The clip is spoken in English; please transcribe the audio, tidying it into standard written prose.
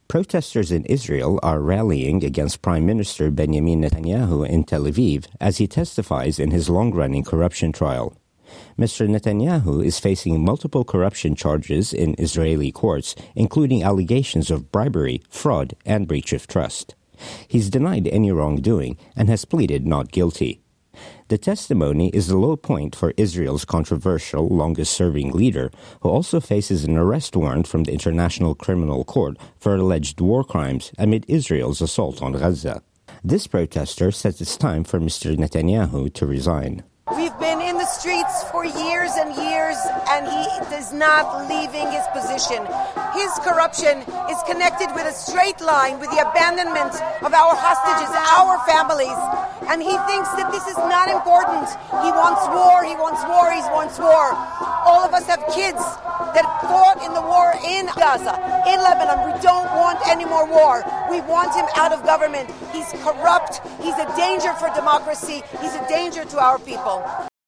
Protesters in Israel are rallying against Prime Minister Benjamin Netanyahu in Tel Aviv as he testifies in his long-running corruption trial. Mr. Netanyahu is facing multiple corruption charges in Israeli courts, including allegations of bribery, fraud, and breach of trust. He's denied any wrongdoing and has pleaded not guilty. The testimony is the low point for Israel's controversial longest-serving leader, who also faces an arrest warrant from the International Criminal Court for alleged war crimes amid Israel's assault on Gaza. This protester says it's time for Mr. Netanyahu to resign. We've been in the streets for years and years, and he is not leaving his position. His corruption is connected with a straight line with the abandonment of our hostages, our families, and he thinks that this is not important. He wants war, he wants war, he wants war. All of us have kids that fought in the war in Gaza, in Lebanon. We don't want any more war. We want him out of government. He's corrupt. He's a danger for democracy. He's a danger to our people.